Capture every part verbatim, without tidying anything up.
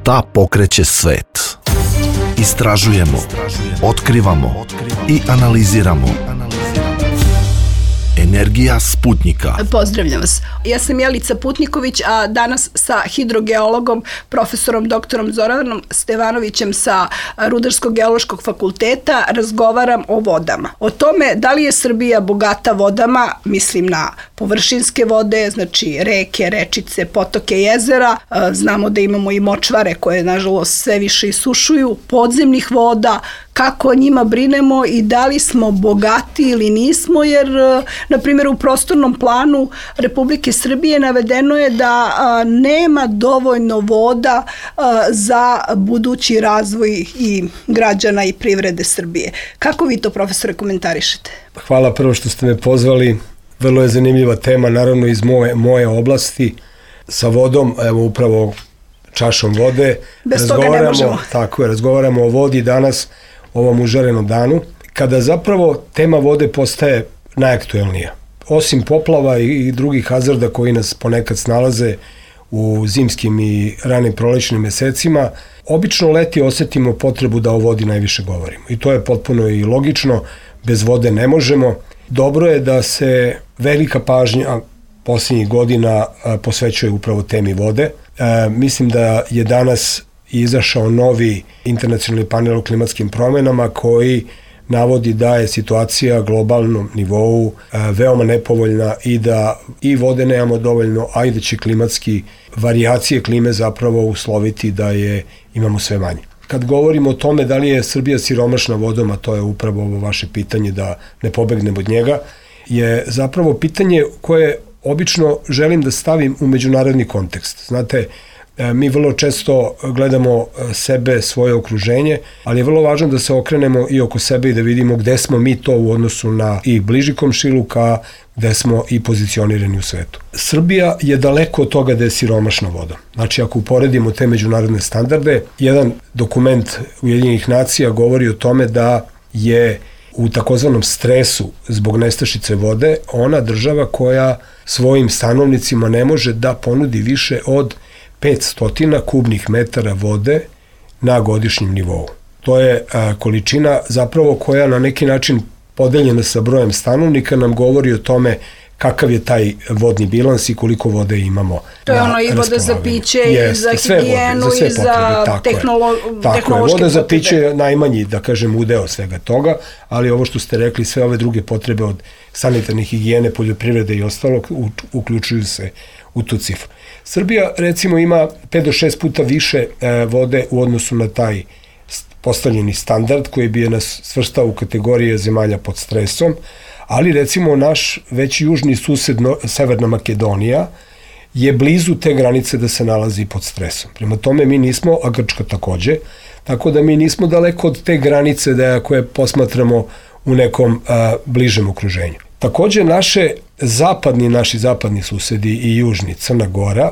Šta pokreće svet? Istražujemo, otkrivamo i analiziramo. Energija Sputnika. Pozdravljam vas. Ja sam Jelica Putniković, a danas sa hidrogeologom, profesorom doktorom Zoranom Stevanovićem sa Rudarsko-geološkog fakulteta razgovaram o vodama. O tome da li je Srbija bogata vodama, mislim na površinske vode, znači reke, rečice, potoke, jezera. Znamo da imamo i močvare koje nažalost sve više isušuju, podzemnih voda, kako o njima brinemo i da li smo bogati ili nismo, jer na primjer u prostornom planu Republike Srbije navedeno je da a, nema dovoljno voda a, za budući razvoj i građana i privrede Srbije. Kako vi to, profesore, komentarišete? Hvala prvo što ste me pozvali. Vrlo je zanimljiva tema, naravno iz moje, moje oblasti. Sa vodom, evo upravo čašom vode. Bez toga ne možemo. Tako je, razgovaramo o vodi danas, ovom užarenom danu, kada zapravo tema vode postaje najaktuelnija. Osim poplava i drugih hazarda koji nas ponekad snalaze u zimskim i ranim prolećnim mesecima, obično leti osetimo potrebu da o vodi najviše govorimo. I to je potpuno i logično, bez vode ne možemo. Dobro je da se velika pažnja posljednjih godina posvećuje upravo temi vode. E, mislim da je danas izašao novi internacionalni panel o klimatskim promjenama koji navodi da je situacija globalnom nivou e, veoma nepovoljna i da i vode nemamo dovoljno, a i da će klimatski varijacije klime zapravo usloviti da je imamo sve manje. Kad govorimo o tome da li je Srbija siromašna vodom, a to je upravo ovo vaše pitanje da ne pobegnemo od njega, je zapravo pitanje koje obično želim da stavim u međunarodni kontekst. Znate, mi vrlo često gledamo sebe, svoje okruženje, ali je vrlo važno da se okrenemo i oko sebe i da vidimo gde smo mi to u odnosu na i bliži komšiluk, a gde smo i pozicionirani u svetu. Srbija je daleko od toga da je siromašna voda. Znači, ako uporedimo te međunarodne standarde, jedan dokument Ujedinjenih nacija govori o tome da je u takozvanom stresu zbog nestašice vode ona država koja svojim stanovnicima ne može da ponudi više od petsto kubnih metara vode na godišnjem nivou. To je a, količina zapravo koja na neki način podeljena sa brojem stanovnika nam govori o tome kakav je taj vodni bilans i koliko vode imamo. To je ono i voda za piće, i za higijenu, i za tehnološke Tako je, voda za piće je najmanji, da kažem, udeo svega toga, ali ovo što ste rekli, sve ove druge potrebe od sanitarne higijene, poljoprivrede i ostalog uključuju se u tu cifru. Srbija, recimo, ima pet do šest puta više e, vode u odnosu na taj postavljeni standard koji bi je nas svrstao u kategorije zemalja pod stresom, ali recimo naš već južni sused Severna Makedonija je blizu te granice da se nalazi pod stresom. Prema tome mi nismo, a Grčka takođe, tako da mi nismo daleko od te granice da koje posmatramo u nekom a, bližem okruženju. Takođe naše zapadni, naši zapadni susedi i južni, Crna Gora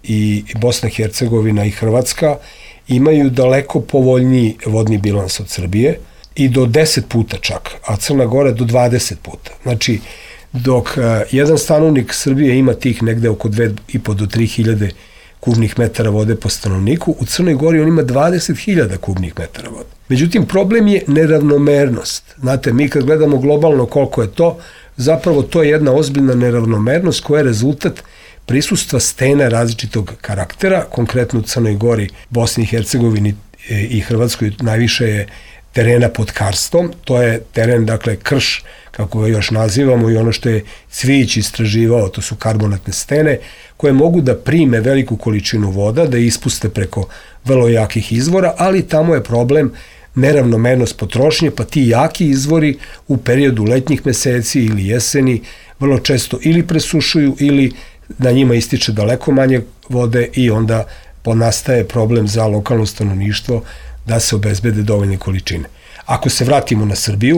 i Bosna i Hercegovina i Hrvatska imaju daleko povoljniji vodni bilans od Srbije i do deset puta čak, a Crna Gora do dvadeset puta. Znači, dok a, jedan stanovnik Srbije ima tih negde oko dve i po do tri hiljade kubnih metara vode po stanovniku, u Crnoj Gori on ima dvadeset hiljada kubnih metara vode. Međutim, problem je neravnomernost. Znate, mi kad gledamo globalno koliko je to, zapravo to je jedna ozbiljna neravnomernost koja je rezultat prisustva stena različitog karaktera, konkretno u Crnoj Gori, Bosni i Hercegovini i Hrvatskoj najviše je terena pod karstom, to je teren, dakle, krš, kako ga još nazivamo, i ono što je Cvijić istraživao, to su karbonatne stene, koje mogu da prime veliku količinu voda, da ispuste preko vrlo jakih izvora, ali tamo je problem neravnomernost potrošnje, pa ti jaki izvori u periodu letnjih meseci ili jeseni vrlo često ili presušuju ili na njima ističe daleko manje vode i onda nastaje problem za lokalno stanovništvo da se obezbede dovoljne količine. Ako se vratimo na Srbiju,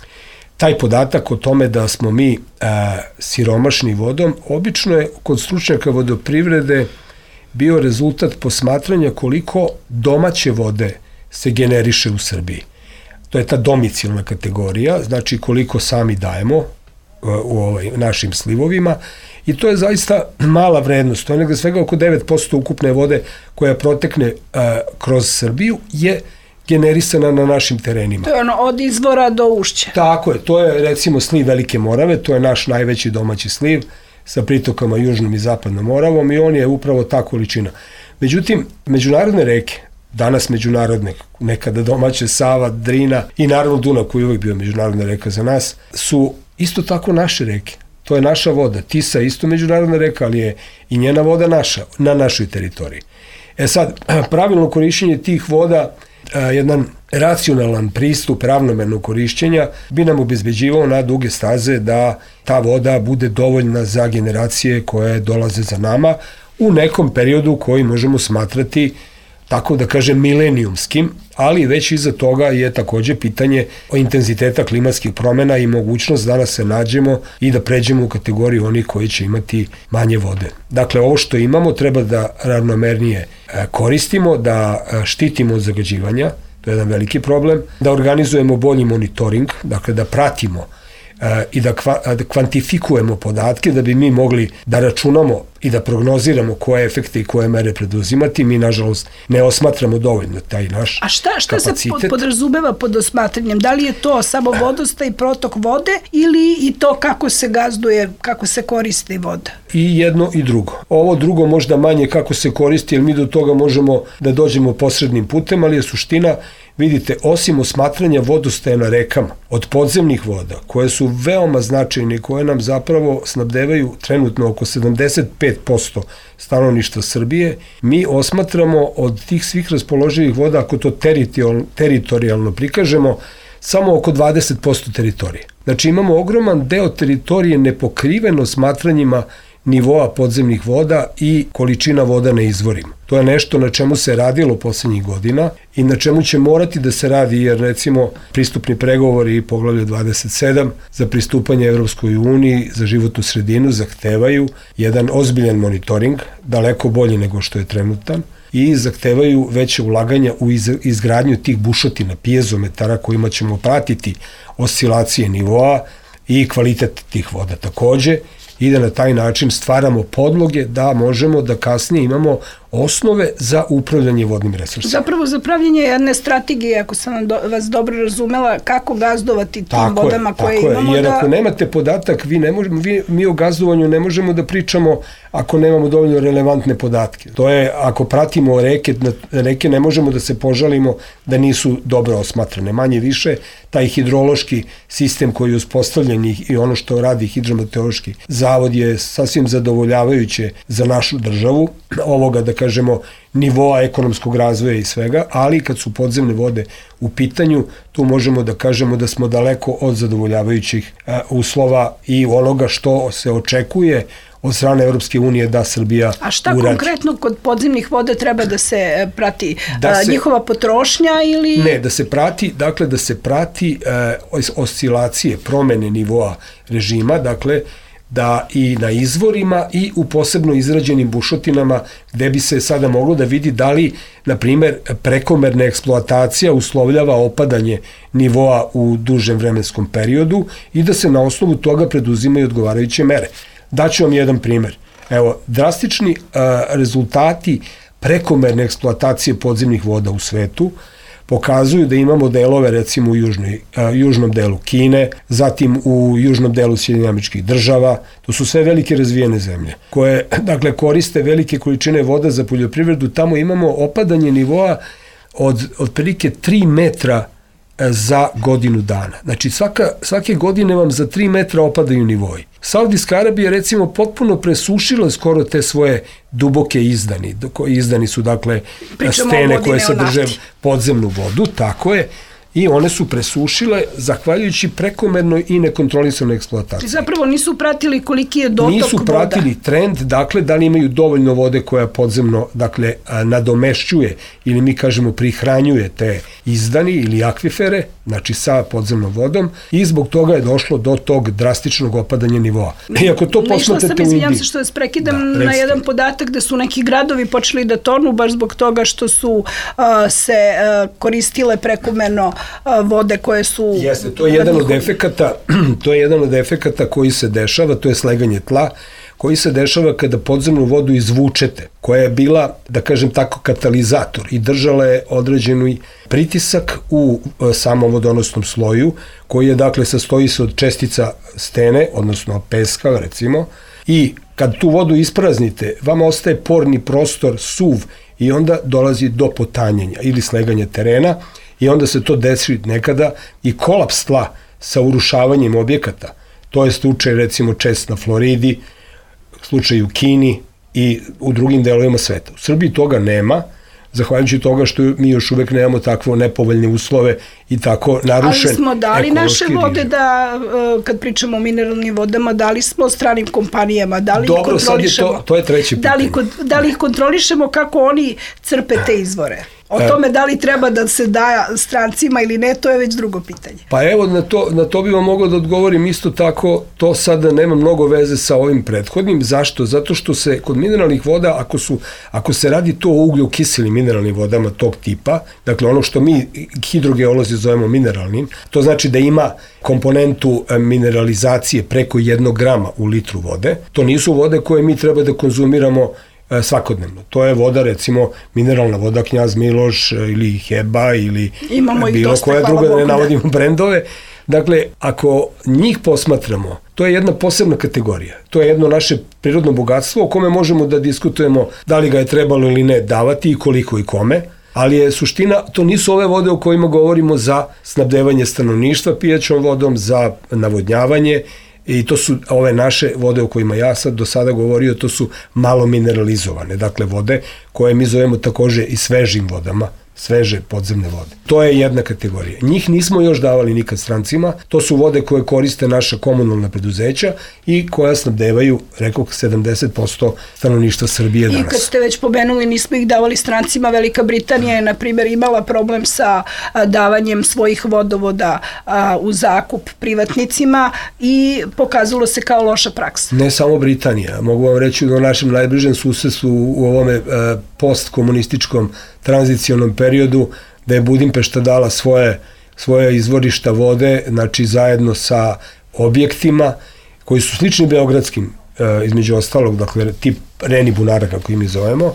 taj podatak o tome da smo mi a, siromašni vodom, obično je kod stručnjaka vodoprivrede bio rezultat posmatranja koliko domaće vode se generiše u Srbiji. To je ta domicilna kategorija, znači koliko sami dajemo u ovaj, našim slivovima I to je zaista mala vrednost. To je negde svega oko devet posto ukupne vode koja protekne a, kroz Srbiju je generisana na našim terenima. To je ono od izvora do ušća. Tako je, to je recimo sliv Velike Morave, to je naš najveći domaći sliv sa pritokama Južnom i Zapadnom Moravom i on je upravo ta količina. Međutim, međunarodne reke, danas međunarodne, nekada domaće Sava, Drina i naravno Dunav koji je uvijek bio međunarodna reka za nas, su isto tako naše reke. To je naša voda. Tisa je isto međunarodna reka, ali je i njena voda naša, na našoj teritoriji. E sad, pravilno korišćenje tih voda, jedan racionalan pristup ravnomernog korišćenja bi nam obezbeđivao na duge staze da ta voda bude dovoljna za generacije koje dolaze za nama u nekom periodu koji možemo smatrati, tako da kažem, milenijumskim, ali već iza toga je takođe pitanje o intenziteta klimatskih promena i mogućnost da nas se nađemo i da pređemo u kategoriju onih koji će imati manje vode. Dakle, ovo što imamo treba da ravnomernije koristimo, da štitimo od zagađivanja, to je jedan veliki problem, da organizujemo bolji monitoring, dakle da pratimo i da kvantifikujemo podatke da bi mi mogli da računamo i da prognoziramo koje efekte i koje mere preduzimati. Mi, nažalost, ne osmatramo dovoljno taj naš kapacitet. A šta, šta se podrazumeva pod osmatranjem? Da li je to samo vodostaj i protok vode ili i to kako se gazduje, kako se koristi voda? I jedno i drugo. Ovo drugo možda manje kako se koristi, jer mi do toga možemo da dođemo posrednim putem, ali je suština, vidite, osim osmatranja vodostaja na rekama, od podzemnih voda, koje su veoma značajne i koje nam zapravo snabdevaju trenutno oko sedamdeset pet posto stanovništva Srbije, mi osmatramo od tih svih raspoloživih voda, ako to teritorijalno prikažemo, samo oko dvadeset posto teritorije. Znači imamo ogroman deo teritorije nepokriveno smatranjima nivoa podzemnih voda i količina voda na izvorima. To je nešto na čemu se radilo poslednjih godina i na čemu će morati da se radi, jer recimo pristupni pregovori i poglavlje dvadeset sedam za pristupanje Evropskoj uniji za životnu sredinu zahtevaju jedan ozbiljan monitoring, daleko bolji nego što je trenutan, i zahtevaju veće ulaganja u izgradnju tih bušotina, pijezometara kojima ćemo pratiti oscilacije nivoa i kvalitet tih voda takođe, i da na taj način stvaramo podloge da možemo da kasnije imamo osnove za upravljanje vodnim resursima. Zapravo za pravljenje jedne strategije, ako sam vas dobro razumela, kako gazdovati tim tako vodama je, koje tako imamo. Je, jer da... ako nemate podatak, vi ne možemo, vi, mi o gazdovanju ne možemo da pričamo ako nemamo dovoljno relevantne podatke. To je, ako pratimo reke, reke ne možemo da se požalimo da nisu dobro osmatrane. Manje više, taj hidrološki sistem koji je uspostavljen i ono što radi hidrometeorološki zavod je sasvim zadovoljavajuće za našu državu, ovoga da kažemo nivoa ekonomskog razvoja i svega, ali kad su podzemne vode u pitanju, tu možemo da kažemo da smo daleko od zadovoljavajućih a, uslova i onoga što se očekuje od strane Evropske unije da Srbija uradi. A šta uradi. Konkretno kod podzemnih voda treba da se prati? Da se, njihova potrošnja ili... Ne, da se prati, dakle da se prati uh, oscilacije, promene nivoa režima, dakle da i na izvorima i u posebno izrađenim bušotinama gde bi se sada moglo da vidi da li, na primer, prekomerna eksploatacija uslovljava opadanje nivoa u dužem vremenskom periodu i da se na osnovu toga preduzimaju odgovarajuće mere. Daću vam jedan primer. Evo, drastični uh, rezultati prekomerne eksploatacije podzemnih voda u svetu pokazuju da imamo delove recimo u južnoj, uh, južnom delu Kine, zatim u južnom delu Sjedinjenih Američkih Država. To su sve velike razvijene zemlje koje, dakle, koriste velike količine voda za poljoprivredu. Tamo imamo opadanje nivoa od otprilike tri metra za godinu dana. Znači svaka, svake godine vam za tri metra opadaju nivoi. Saudijska Arabija recimo potpuno presušila skoro te svoje duboke izdani. Izdani su dakle Pričamo stene koje sadrže podzemnu vodu, tako je, i one su presušile zahvaljujući prekomernoj i nekontrolisanoj eksploataciji. Zapravo nisu pratili koliki je dotok voda. Nisu pratili voda. Trend, dakle, da li imaju dovoljno vode koja podzemno, dakle, nadomešćuje ili mi kažemo prihranjuje te izdani ili akvifere, znači sa podzemnom vodom, i zbog toga je došlo do tog drastičnog opadanja nivoa. I ako to posmatrate u Indiji... Izvinjam se što vas prekidam da, na jedan podatak da su neki gradovi počeli da tonu baš zbog toga što su uh, se uh, koristile prekomerno vode koje su... Jeste, to je jedan od efekata, to je jedan od efekata koji se dešava, to je sleganje tla, koji se dešava kada podzemnu vodu izvučete, koja je bila, da kažem tako, katalizator i držala je određeni pritisak u samom vodonosnom sloju, koji je, dakle, sastoji se od čestica stene, odnosno peska, recimo, i kad tu vodu ispraznite, vama ostaje porni prostor suv i onda dolazi do potanjenja ili sleganja terena i onda se to desi nekada i kolaps tla sa urušavanjem objekata. To je slučaj, recimo, čest na Floridi, slučaj u Kini i u drugim delovima sveta. U Srbiji toga nema, zahvaljujući toga što mi još uvek nemamo takvo nepovoljne uslove i tako narušen ali smo dali naše vode režim. Da, kad pričamo o mineralnim vodama, dali smo stranim kompanijama, da li Dobro, ih kontrolišemo? sad je to, to je treći pitanje. Da li, da li ih kontrolišemo kako oni crpe te izvore? O tome da li treba da se daje strancima ili ne, to je već drugo pitanje. Pa evo, na to, na to bi vam mogao da odgovorim isto tako, to sada nema mnogo veze sa ovim prethodnim. Zašto? Zato što se kod mineralnih voda, ako, su, ako se radi to o ugljokiselim mineralnim vodama tog tipa, dakle ono što mi hidrogeolozi zovemo mineralnim, to znači da ima komponentu mineralizacije preko jednog grama u litru vode. To nisu vode koje mi treba da konzumiramo svakodnevno. To je voda, recimo, mineralna voda Knjaz Miloš ili Heba ili imamo bilo dosta, koja druga, Bogu, ne navodimo brendove. Dakle, ako njih posmatramo, to je jedna posebna kategorija. To je jedno naše prirodno bogatstvo o kome možemo da diskutujemo da li ga je trebalo ili ne davati i koliko i kome, ali je suština, to nisu ove vode o kojima govorimo za snabdevanje stanovništva pijaćom vodom, za navodnjavanje, i to su ove naše vode o kojima ja sad do sada govorio, to su malo mineralizovane, dakle vode koje mi zovemo takođe i svežim vodama, sveže podzemne vode. To je jedna kategorija. Njih nismo još davali nikad strancima, to su vode koje koriste naša komunalna preduzeća i koja snabdevaju, rekao, sedamdeset posto stanovništva Srbije danas. I kad ste već pomenuli, nismo ih davali strancima, Velika Britanija je, na primjer, imala problem sa davanjem svojih vodovoda u zakup privatnicima i pokazalo se kao loša praksa. Ne samo Britanija, mogu vam reći da u našem najbližem susedstvu u ovome postkomunističkom tranzicionom periodu, da je Budimpešta dala svoje, svoje izvorišta vode, znači zajedno sa objektima koji su slični beogradskim, e, između ostalog, dakle tip Reni bunara, kako im zovemo,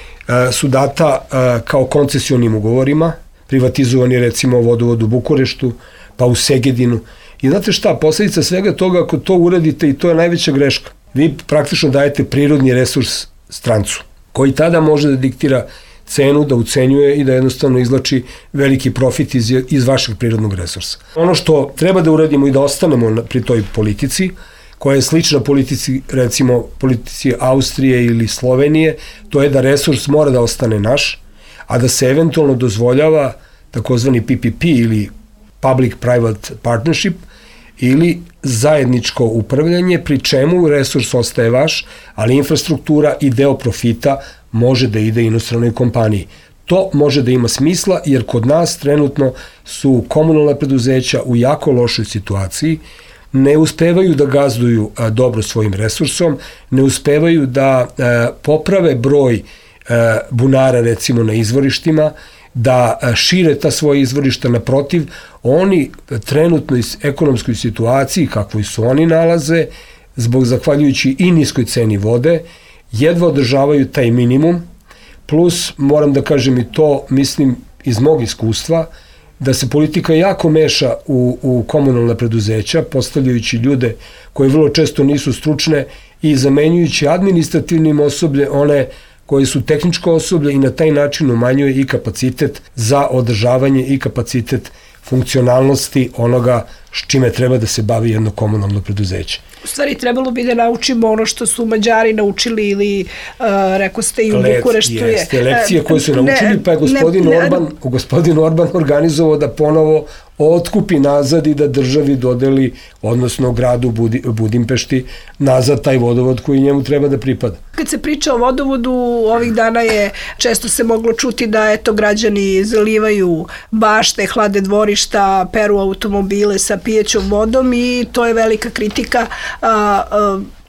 e, su data e, kao koncesionim ugovorima, privatizovani recimo vodovod u Bukureštu, pa u Segedinu. I znate šta, posledica svega toga, ako to uradite, i to je najveća greška, vi praktično dajete prirodni resurs strancu, koji tada može da diktira cenu, da ucenjuje i da jednostavno izlači veliki profit iz, iz vašeg prirodnog resursa. Ono što treba da uradimo i da ostanemo pri toj politici, koja je slična politici, recimo politici Austrije ili Slovenije, to je da resurs mora da ostane naš, a da se eventualno dozvoljava takozvani P P P ili Public-Private Partnership ili zajedničko upravljanje, pri čemu resurs ostaje vaš, ali infrastruktura i deo profita može da ide inostranoj kompaniji. To može da ima smisla, jer kod nas trenutno su komunalna preduzeća u jako lošoj situaciji, ne uspevaju da gazduju a, dobro svojim resursom, ne uspevaju da a, poprave broj a, bunara, recimo, na izvorištima, da a, šire ta svoje izvorišta. Naprotiv, oni trenutno iz ekonomskoj situaciji, kakvoj su oni nalaze, zbog zahvaljujući i niskoj ceni vode, jedva održavaju taj minimum, plus, moram da kažem i to, mislim, iz mog iskustva, da se politika jako meša u, u komunalna preduzeća, postavljajući ljude koji vrlo često nisu stručne i zamenjujući administrativnim osoblje one koji su tehničko osoblje, i na taj način umanjuje i kapacitet za održavanje i kapacitet funkcionalnosti onoga s čime treba da se bavi jedno komunalno preduzeće. U stvari, trebalo bi da naučimo ono što su Mađari naučili ili, uh, rekao ste, i u Lec, Bukureštu je. Jeste, lekcije koje su naučili, ne, pa je gospodin, ne, Orban, ne, gospodin Orban organizovao da ponovo otkupi nazad i da državi dodeli, odnosno gradu Budi, Budimpešti, nazad taj vodovod koji njemu treba da pripada. Kad se priča o vodovodu, ovih dana je često se moglo čuti da eto građani zalivaju bašte, hlade dvorišta, peru automobile sa pijećom vodom, i to je velika kritika. A, a,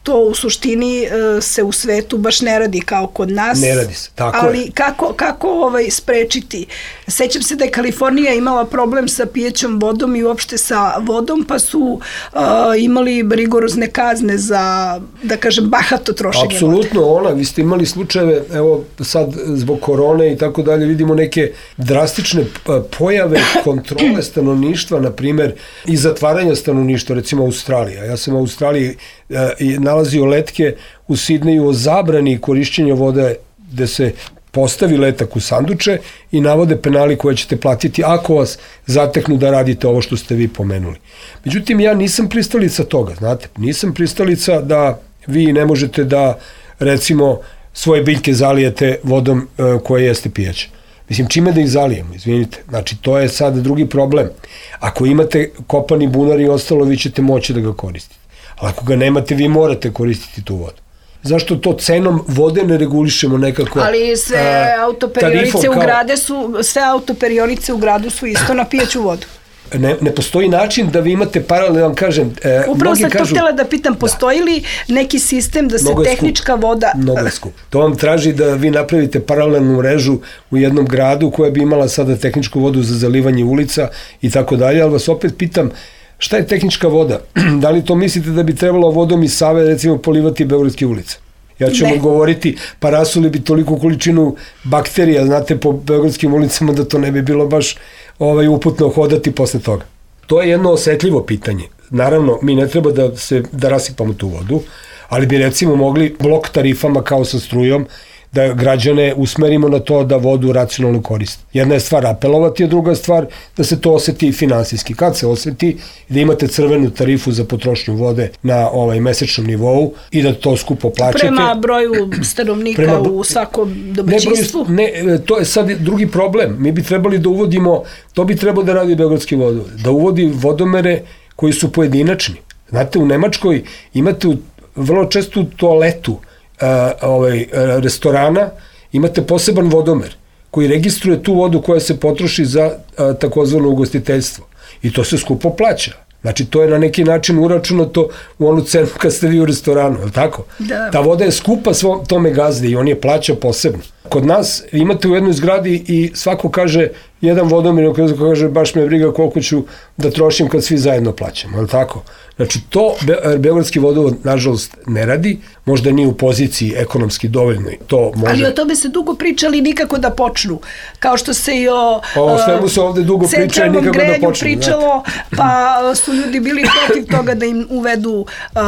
to u suštini se u svetu baš ne radi kao kod nas. Ne radi se, tako ali je. kako, kako ovaj sprečiti? Sećam se da je Kalifornija imala problem sa pijećom vodom i uopšte sa vodom, pa su uh, imali rigorozne kazne za, da kažem, bahato trošenje vode. Apsolutno, ona, vi ste imali slučajeve, evo sad zbog korone i tako dalje, vidimo neke drastične pojave kontrole stanovništva, na primer, i zatvaranja stanovništva, recimo Australija. Ja sam u Australiji i nalazio letke u Sidneju o zabrani korišćenja vode gde se postavi letak u sanduče i navode penali koje ćete platiti ako vas zateknu da radite ovo što ste vi pomenuli. Međutim, ja nisam pristalica toga, znate, nisam pristalica da vi ne možete da, recimo, svoje biljke zalijete vodom e, koja jeste pijaća. Mislim, čime da ih zalijemo, izvinite. Znači, to je sad drugi problem. Ako imate kopani bunar i ostalo, vi ćete moći da ga koristite. Ali ako ga nemate, vi morate koristiti tu vodu. Zašto to cenom vode ne regulišemo nekako? Ali sve a, autoperionice u grade su, sve autoperionice u gradu su isto na pijaću vodu. Ne, ne postoji način da vi imate paralel, da vam kažem... E, Upravo sam to htjela da pitam, postoji da. li neki sistem da se mnogo tehnička skup. voda... Mnogo je skup. To vam traži da vi napravite paralelnu mrežu u jednom gradu koja bi imala sada tehničku vodu za zalivanje ulica i tako dalje, ali vas opet pitam, šta je tehnička voda? Da li to mislite da bi trebalo vodom iz Save, recimo, polivati Beogradske ulice? Ja ću vam govoriti, pa rasuli bi toliku količinu bakterija, znate, po beogradskim ulicama da to ne bi bilo baš ovaj, uputno hodati posle toga. To je jedno osetljivo pitanje. Naravno, mi ne treba da, se, da rasipamo tu vodu, ali bi recimo mogli blok tarifama kao sa strujom da građane usmerimo na to da vodu racionalno koriste. Jedna je stvar apelovati, a druga stvar da se to oseti finansijski. Kad se oseti da imate crvenu tarifu za potrošnju vode na ovaj mesečnom nivou i da to skupo plaćate. Prema broju stanovnika prema, u svakom domaćinstvu? Ne, ne, to je sad drugi problem. Mi bi trebali da uvodimo, to bi trebalo da radi Beogradski vodovod, da uvodi vodomere koji su pojedinačni. Znate, u Nemačkoj imate u, vrlo često u toaletu Uh, ovaj, restorana imate poseban vodomer koji registruje tu vodu koja se potroši za uh, takozvano ugostiteljstvo i to se skupo plaća. Znači, to je na neki način uračunato u onu cenu kad ste vi u restoranu, je li tako? Da. Ta voda je skupa svom tome gazde i on je plaća posebno. Kod nas imate u jednoj zgradi i svako kaže, jedan vodomir kaže, baš me briga koliko ću da trošim kad svi zajedno plaćamo, je li tako? Znači, to Be- Beogradski vodovod, nažalost, ne radi, možda nije u poziciji ekonomski dovoljno. To može... Ali o tome se dugo pričali nikako da počnu. Kao što se i o, o svemu se ovde dugo priča i nikako da počnu. Pričalo, znate. Pa su ljudi bili protiv toga da im uvedu uh,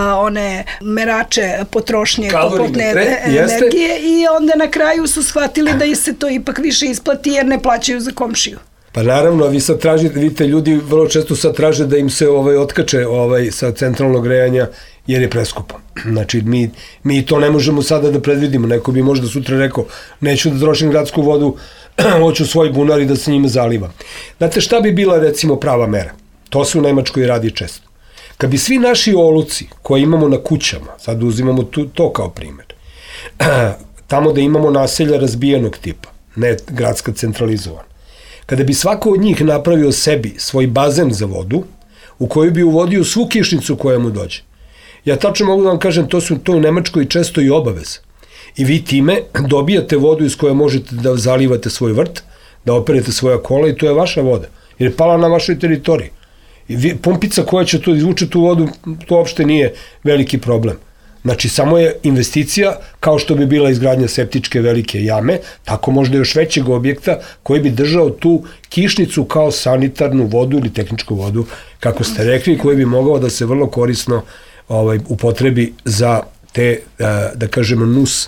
one merače potrošnje toplotne energije i onda na kraju su shvatili da se to ipak više isplati jer ne plaćaju za komšiju. Pa naravno, vi sad tražite, vidite, ljudi vrlo često sad traže da im se ovaj otkače ovaj sa centralnog grejanja jer je preskupo. Znači, mi, mi to ne možemo sada da predvidimo. Neko bi možda sutra rekao, neću da trošim gradsku vodu, hoću svoj bunar i da se njime zalivam. Znate, šta bi bila, recimo, prava mera? To se u Nemačkoj radi često. Kad bi svi naši oluci koje imamo na kućama, sad uzimamo tu, to kao primer, tamo da imamo naselja razbijenog tipa, ne gradska centralizovana, kada bi svako od njih napravio sebi svoj bazen za vodu, u koju bi uvodio svu kišnicu koja mu dođe. Ja tačno mogu da vam kažem, to su to u Nemačkoj često i obaveza. I vi time dobijate vodu iz koje možete da zalivate svoj vrt, da operete svoja kola i to je vaša voda. Jer je pala na vašoj teritoriji. I vi, pompica koja će to izvuče tu vodu, to uopšte nije veliki problem. Znači, samo je investicija, kao što bi bila izgradnja septičke velike jame, tako možda još većeg objekta koji bi držao tu kišnicu kao sanitarnu vodu ili tehničku vodu, kako ste rekli, koji bi mogao da se vrlo korisno ovaj, upotrebi za te, da kažemo, nus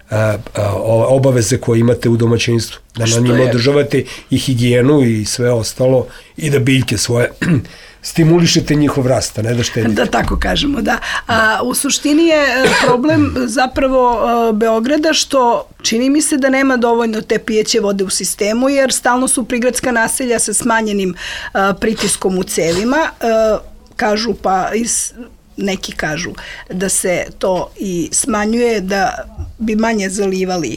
obaveze koje imate u domaćinstvu. Da na njima održavate i higijenu i sve ostalo i da biljke svoje stimulišete njihov rast, a ne da štedite. Da tako kažemo, da. A, u suštini je problem zapravo Beograda što čini mi se da nema dovoljno te pijeće vode u sistemu, jer stalno su prigradska naselja sa smanjenim a, pritiskom u cevima. A, kažu pa iz neki kažu da se to i smanjuje, da bi manje zalivali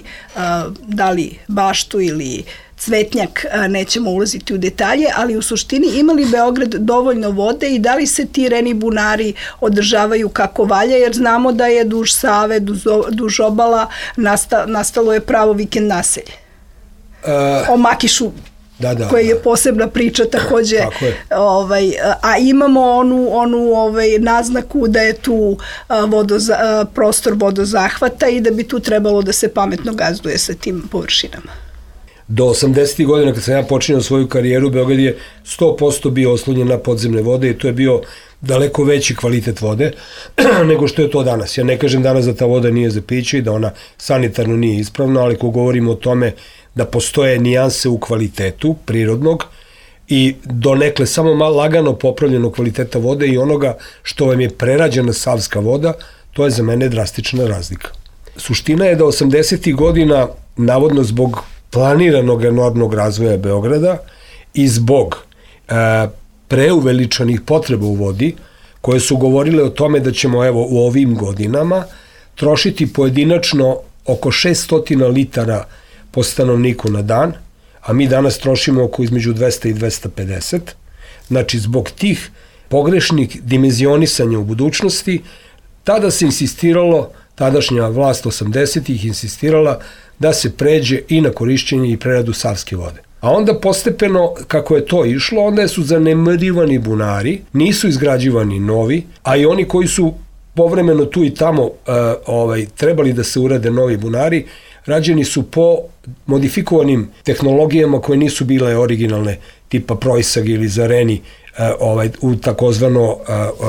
da li baštu ili cvetnjak, nećemo ulaziti u detalje, ali u suštini ima li Beograd dovoljno vode i da li se ti reni bunari održavaju kako valja, jer znamo da je duž Save, duž obala nasta, nastalo je pravo vikend naselje. Uh, o Makišu, da, da, koja je da. posebna priča takođe, ovaj, a imamo onu, onu ovaj, naznaku da je tu vodoza, prostor vodozahvata i da bi tu trebalo da se pametno gazduje sa tim površinama. Do osamdesetih godina, kad sam ja počinjao svoju karijeru, Beograd je sto posto bio oslonjen na podzemne vode i to je bio daleko veći kvalitet vode nego što je to danas. Ja ne kažem danas da ta voda nije za piće i da ona sanitarno nije ispravna, ali ko govorimo o tome da postoje nijanse u kvalitetu prirodnog i donekle samo malo lagano popravljenog kvaliteta vode i onoga što vam je prerađena savska voda, to je za mene drastična razlika. Suština je da osamdesetih godina, navodno zbog planiranog enormnog razvoja Beograda i zbog e, preuveličanih potreba u vodi, koje su govorile o tome da ćemo evo u ovim godinama trošiti pojedinačno oko šesto litara po stanovniku na dan, a mi danas trošimo oko između dvesta i dvesta pedeset. Znači, zbog tih pogrešnih dimenzionisanja u budućnosti, tada se insistiralo, tadašnja vlast osamdesetih insistirala da se pređe i na korišćenje i preradu savske vode. A onda postepeno, kako je to išlo, onda su zanemarivani bunari, nisu izgrađivani novi, a i oni koji su povremeno tu i tamo uh, ovaj, trebali da se urade novi bunari, rađeni su po modifikovanim tehnologijama koje nisu bile originalne, tipa Projsag ili Zareni, uh, ovaj, u takozvano uh,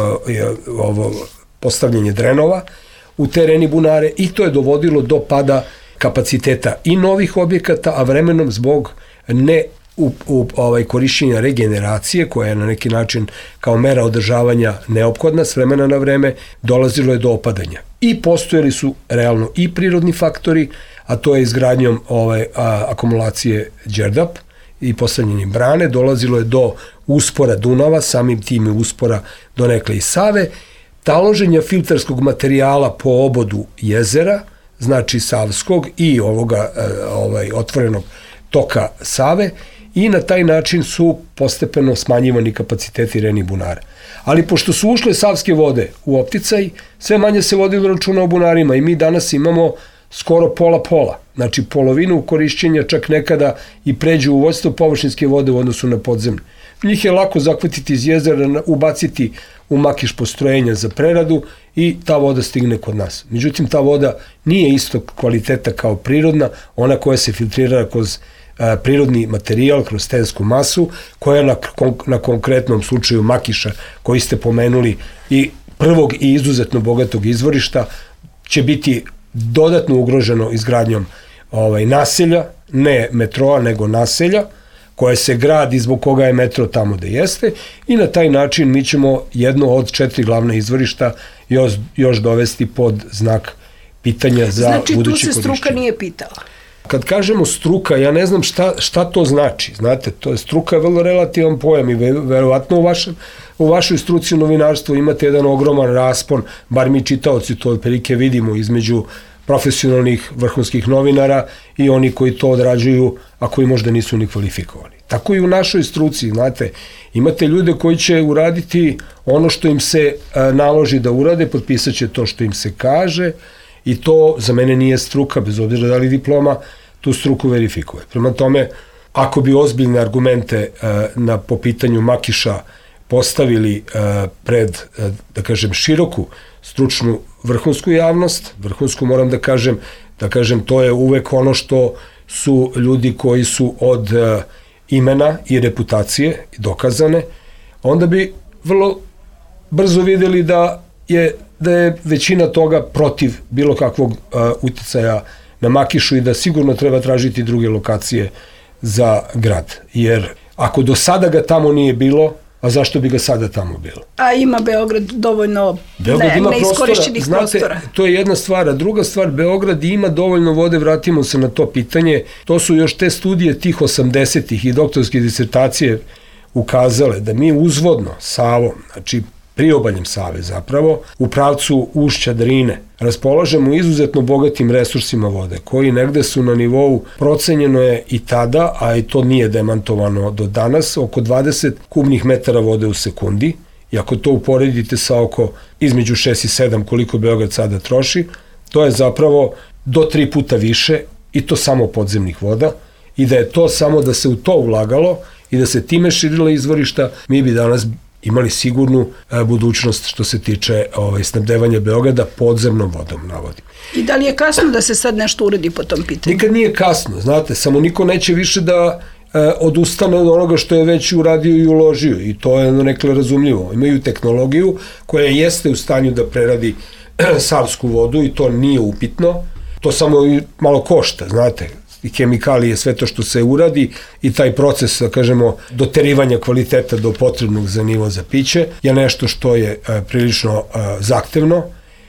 uh, ovo postavljanje drenova u te reni bunare i to je dovodilo do pada kapaciteta i novih objekata, a vremenom zbog ne u, u ovaj, korišćenja regeneracije, koja je na neki način kao mera održavanja neophodna, s vremena na vreme dolazilo je do opadanja. I postojali su realno i prirodni faktori, a to je izgradnjom ovaj, a, akumulacije Đerdap i postavljanjem brane, dolazilo je do uspora Dunava, samim tim je uspora donekle i Save, taloženja filterskog materijala po obodu jezera, znači savskog i ovoga ovaj, otvorenog toka Save i na taj način su postepeno smanjivani kapaciteti reni bunara. Ali pošto su ušle savske vode u opticaj, sve manje se vodilo računa o bunarima i mi danas imamo skoro pola-pola, znači polovinu korišćenja, čak nekada i pređu u vojstvo površinske vode u odnosu na podzemne. Njih je lako zakvatiti iz jezera, ubaciti u Makiš postrojenja za preradu i ta voda stigne kod nas. Međutim, ta voda nije istog kvaliteta kao prirodna, ona koja se filtrira kroz a, prirodni materijal, kroz stensku masu, koja na, na konkretnom slučaju Makiša, koji ste pomenuli, i prvog i izuzetno bogatog izvorišta, će biti dodatno ugroženo izgradnjom ovaj, naselja, ne metroa, nego naselja, koje se gradi zbog koga je metro tamo da jeste i na taj način mi ćemo jedno od četiri glavna izvorišta još, još dovesti pod znak pitanja za znači, buduće korišćenje. Znači tu se struka nije pitala? Kad kažemo struka, ja ne znam šta, šta to znači. Znate, to je struka je vrlo relativan pojam i verovatno u, vašem, u vašoj struci u novinarstvu imate jedan ogroman raspon, bar mi čitaoci to otprilike vidimo između profesionalnih vrhunskih novinara i oni koji to odrađuju, a koji možda nisu ni kvalifikovani. Tako i u našoj struci, znate, imate ljude koji će uraditi ono što im se a, naloži da urade, potpisat će to što im se kaže i to za mene nije struka, bez obzira da li diploma tu struku verifikuje. Prema tome, ako bi ozbiljne argumente a, na, po pitanju Makiša postavili a, pred, a, da kažem, široku stručnu vrhunsku javnost, vrhunsku moram da kažem, da kažem to je uvek ono što su ljudi koji su od uh, imena i reputacije dokazane, onda bi vrlo brzo videli da je, da je većina toga protiv bilo kakvog uh, uticaja na Makišu i da sigurno treba tražiti druge lokacije za grad. Jer ako do sada ga tamo nije bilo, a zašto bi ga sada tamo bilo? A ima Beograd dovoljno Beograd ne, neiskorišćenih prostora. Znate, to je jedna stvar. A druga stvar, Beograd ima dovoljno vode, vratimo se na to pitanje. To su još te studije tih osamdesetih i doktorske disertacije ukazale da mi uzvodno, Savom, znači priobaljem Save zapravo, u pravcu ušća Drine, raspolažemo izuzetno bogatim resursima vode, koji negde su na nivou, procenjeno je i tada, a i to nije demantovano do danas, oko dvadeset kubnih metara vode u sekundi, i ako to uporedite sa oko između šest i sedam koliko Beograd sada troši, to je zapravo do tri puta više, i to samo podzemnih voda, i da je to samo da se u to ulagalo i da se time širila izvorišta, mi bi danas imali sigurnu e, budućnost što se tiče ovaj, snabdevanja Beograda podzemnom vodom, navodim. I da li je kasno da se sad nešto uredi po tom pitanju? Nikad nije kasno, znate, samo niko neće više da e, odustane od onoga što je već uradio i uložio, i to je nekle razumljivo. Imaju tehnologiju koja jeste u stanju da preradi savsku vodu i to nije upitno, to samo malo košta, znate, i hemikalije, sve to što se uradi i taj proces, da kažemo, doterivanja kvaliteta do potrebnog za nivo za piće je nešto što je e, prilično e, zahtevno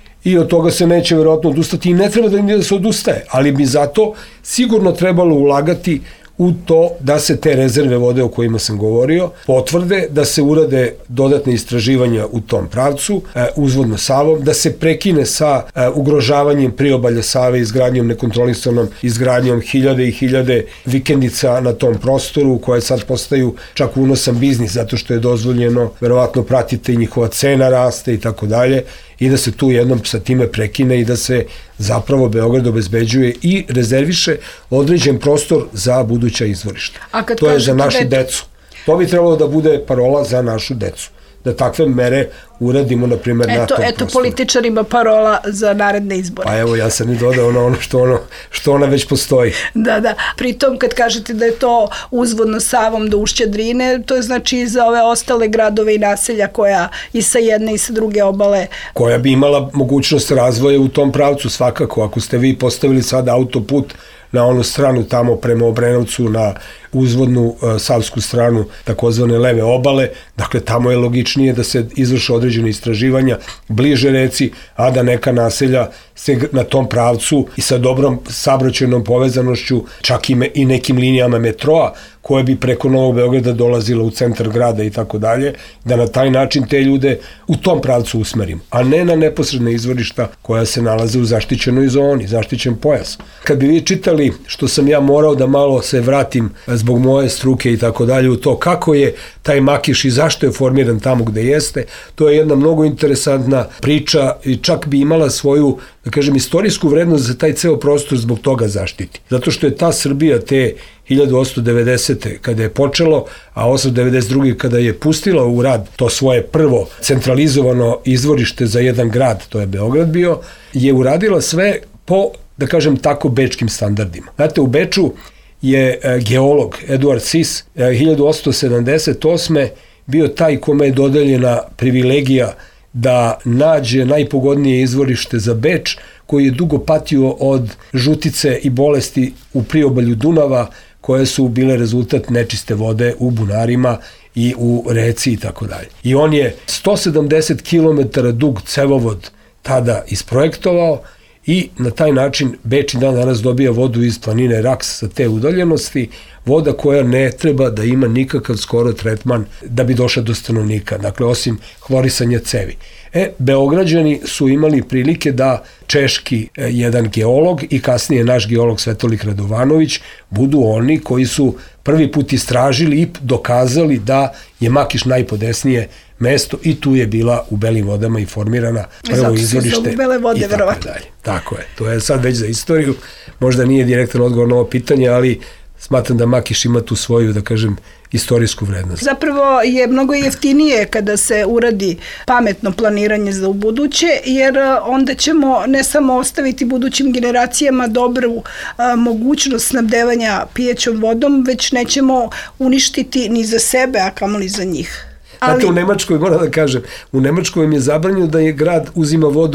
i od toga se neće verovatno odustati i ne treba da, da se odustaje, ali bi zato sigurno trebalo ulagati u to da se te rezerve vode o kojima sam govorio potvrde, da se urade dodatne istraživanja u tom pravcu, e, uzvodno Savom, da se prekine sa e, ugrožavanjem priobalja Save, izgradnjom nekontrolisanom, izgradnjom hiljade i hiljade vikendica na tom prostoru, koje sad postaju čak unosan biznis, zato što je dozvoljeno, verovatno pratite i njihova cena raste i tako dalje, i da se tu jednom sa time prekine i da se zapravo Beograd obezbeđuje i rezerviše određen prostor za buduća izvorišta. To je za našu da... decu. To bi trebalo da bude parola za našu decu. Da takve mere uradimo, na primjer, eto, na tom eto, prostoru. Političarima parola za naredne izbore. Pa evo, ja sam i dodao ono, ono, što, ono što ona već postoji. Da, da. Pritom, kad kažete da je to uzvodno Savom do ušća Drine, to je znači i za ove ostale gradove i naselja koja i sa jedne i sa druge obale. Koja bi imala mogućnost razvoja u tom pravcu, svakako. Ako ste vi postavili sad autoput na onu stranu tamo prema Obrenovcu, na uzvodnu uh, savsku stranu takozvane leve obale, dakle tamo je logičnije da se izvrše određene istraživanja bliže reci, a da neka naselja se na tom pravcu i sa dobrom saobraćajnom povezanošću, čak i, me, i nekim linijama metroa koje bi preko Novog Beograda dolazila u centar grada i tako dalje, da na taj način te ljude u tom pravcu usmerimo, a ne na neposredne izvorišta koja se nalaze u zaštićenoj zoni, zaštićen pojas. Kad bi vi čitali, što sam ja morao da malo se vratim zbog moje struke i tako dalje, u to kako je taj Makiš i zašto je formiran tamo gde jeste, to je jedna mnogo interesantna priča i čak bi imala svoju, da kažem, istorijsku vrednost za taj ceo prostor zbog toga zaštiti. Zato što je ta Srbija te hiljadu osamsto devedesete kada je počelo, a osamsto devedeset druge kada je pustila u rad to svoje prvo centralizovano izvorište za jedan grad, to je Beograd bio, je uradila sve po, da kažem tako, bečkim standardima. Znate, u Beču je geolog Eduard Sis hiljadu osamsto sedamdeset osme bio taj kome je dodeljena privilegija da nađe najpogodnije izvorište za Beč, koji je dugo patio od žutice i bolesti u priobalju Dunava, koje su bile rezultat nečiste vode u bunarima i u reci i tako dalje. I on je sto sedamdeset kilometara dug cevovod tada isprojektovao i na taj način Beč dan danas dobija vodu iz planine Raks sa te udaljenosti, voda koja ne treba da ima nikakav skoro tretman da bi došla do stanovnika, dakle osim hlorisanja cevi. E, Beograđani su imali prilike da češki e, jedan geolog i kasnije naš geolog Svetolik Radovanović budu oni koji su prvi put istražili i dokazali da je Makiš najpodesnije mesto i tu je bila u Belim vodama i formirana prvo izvorište Bele vode, i tako verovatno. dalje. Tako je, to je sad već za istoriju, možda nije direktan odgovor na ovo pitanje, ali smatram da Makiš ima tu svoju, da kažem, istorijsku vrednost. Zapravo je mnogo jeftinije kada se uradi pametno planiranje za ubuduće, jer onda ćemo ne samo ostaviti budućim generacijama dobru a, mogućnost snabdevanja pijećom vodom, već nećemo uništiti ni za sebe, a kamoli za njih. Ali... Znate, u Nemačkoj, moram da kažem, u Nemačkoj im je zabranjeno da je grad uzima vodu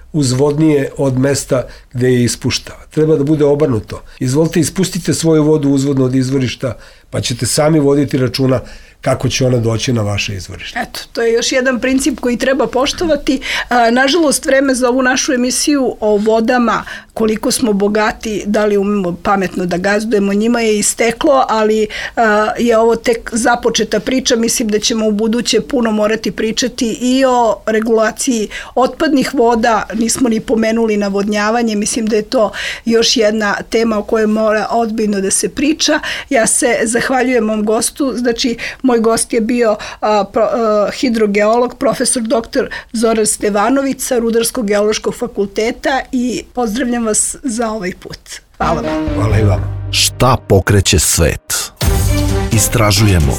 uzvodnije od mesta gde je ispuštava. Treba da bude obrnuto. Izvolite, ispustite svoju vodu uzvodno od izvorišta, pa ćete sami voditi računa kako će ona doći na vaše izvorište. Eto, to je još jedan princip koji treba poštovati. Nažalost, vreme za ovu našu emisiju o vodama, koliko smo bogati, da li umemo pametno da gazdujemo, njima je isteklo, ali je ovo tek započeta priča. Mislim da ćemo u buduće puno morati pričati i o regulaciji otpadnih voda, nismo ni pomenuli navodnjavanje, mislim da je to još jedna tema o kojoj mora ozbiljno da se priča. Ja se zahvaljujem mom gostu, znači moj gost je bio a, pro, a, hidrogeolog, profesor doktor Zoran Stevanović sa Rudarsko-geološkog fakulteta i pozdravljam vas za ovaj put. Hvala vam. Hvala i vam. Šta pokreće svet? Istražujemo,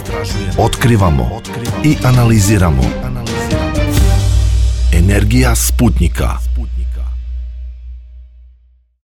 otkrivamo i analiziramo. Energija Sputnika.